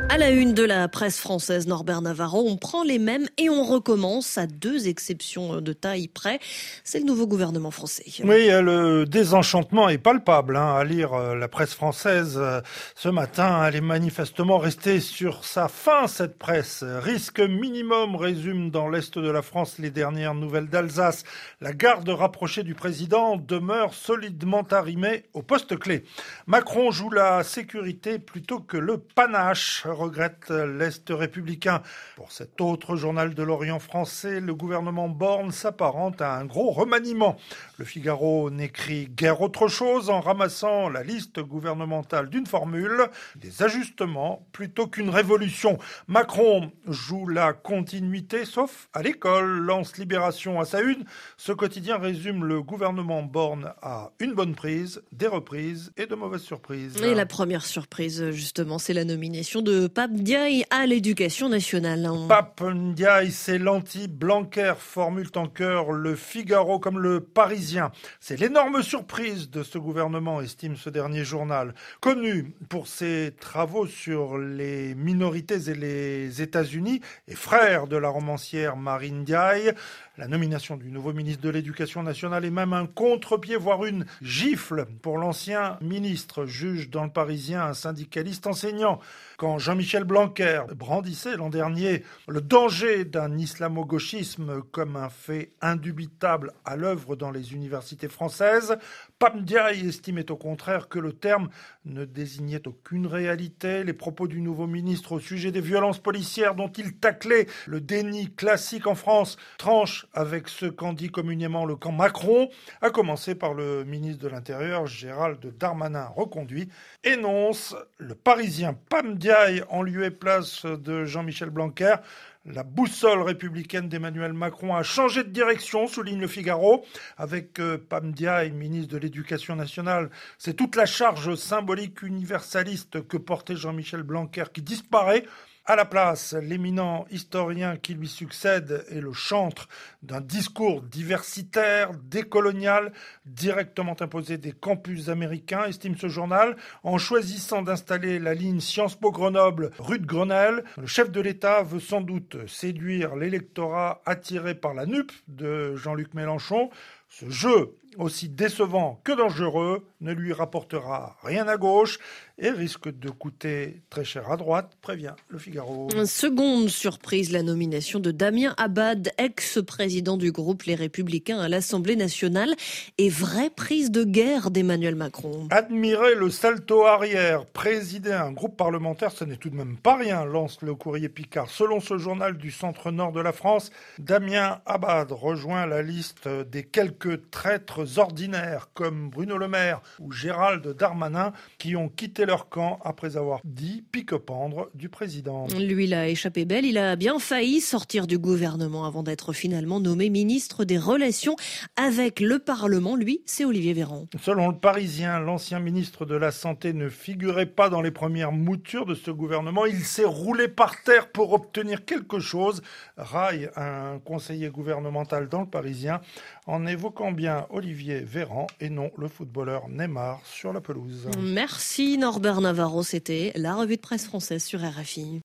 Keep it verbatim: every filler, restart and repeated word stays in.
À la une de la presse française, Norbert Navarro, on prend les mêmes et on recommence à deux exceptions de taille près. C'est le nouveau gouvernement français. Oui, le désenchantement est palpable. Hein, à lire la presse française ce matin, elle est manifestement restée sur sa faim, cette presse. Risque minimum, résume dans l'Est de la France les dernières nouvelles d'Alsace. La garde rapprochée du président demeure solidement arrimée au poste clé. Macron joue la sécurité plutôt que le panache, regrette l'Est républicain. Pour cet autre journal de l'Orient français, le gouvernement Borne s'apparente à un gros remaniement. Le Figaro n'écrit guère autre chose en ramassant la liste gouvernementale d'une formule, des ajustements plutôt qu'une révolution. Macron joue la continuité, sauf à l'école, lance Libération à sa une. Ce quotidien résume le gouvernement Borne à une bonne prise, des reprises et de mauvaises surprises. Et la première surprise, justement, c'est la nomination de Pape Ndiaye à l'éducation nationale. Pape Ndiaye, c'est l'anti-Blanquer, formule en chœur le Figaro comme le Parisien. C'est l'énorme surprise de ce gouvernement, estime ce dernier journal. Connu pour ses travaux sur les minorités et les États-Unis, et frère de la romancière Marine Ndiaye, la nomination du nouveau ministre de l'Éducation nationale est même un contre-pied, voire une gifle pour l'ancien ministre, juge dans le Parisien un syndicaliste enseignant. Quand Jean-Michel Blanquer brandissait l'an dernier le danger d'un islamo-gauchisme comme un fait indubitable à l'œuvre dans les universités françaises, Pape Ndiaye estimait au contraire que le terme ne désignait aucune réalité. Les propos du nouveau ministre au sujet des violences policières dont il taclait le déni classique en France tranchent avec ce qu'en dit communément le camp Macron, à commencer par le ministre de l'Intérieur, Gérald Darmanin, reconduit, énonce le Parisien Pape Ndiaye en lieu et place de Jean-Michel Blanquer. La boussole républicaine d'Emmanuel Macron a changé de direction, souligne le Figaro. Avec euh, Pape Ndiaye, ministre de l'Éducation nationale, c'est toute la charge symbolique universaliste que portait Jean-Michel Blanquer qui disparaît. À la place, l'éminent historien qui lui succède est le chantre d'un discours diversitaire, décolonial, directement imposé des campus américains, estime ce journal. En choisissant d'installer la ligne Sciences Po Grenoble, rue de Grenelle, le chef de l'État veut sans doute séduire l'électorat attiré par la nupe de Jean-Luc Mélenchon. Ce jeu, aussi décevant que dangereux, ne lui rapportera rien à gauche et risque de coûter très cher à droite, prévient le Figaro. Seconde surprise, la nomination de Damien Abad, ex-président du groupe Les Républicains à l'Assemblée nationale, et vraie prise de guerre d'Emmanuel Macron. Admirer le salto arrière, présider un groupe parlementaire, ce n'est tout de même pas rien, lance le Courrier Picard. Selon ce journal du centre-nord de la France, Damien Abad rejoint la liste des quelques traîtres ordinaires comme Bruno Le Maire ou Gérald Darmanin qui ont quitté leur camp après avoir dit pique-pendre du président. Lui, il a échappé belle, il a bien failli sortir du gouvernement avant d'être finalement nommé ministre des Relations avec le Parlement. Lui, c'est Olivier Véran. Selon le Parisien, l'ancien ministre de la Santé ne figurait pas dans les premières moutures de ce gouvernement. Il s'est roulé par terre pour obtenir quelque chose, raille un conseiller gouvernemental dans le Parisien, en évoquant bien Olivier Véran et non le footballeur Neymar sur la pelouse. Merci Norbert Navarro, c'était la revue de presse française sur R F I.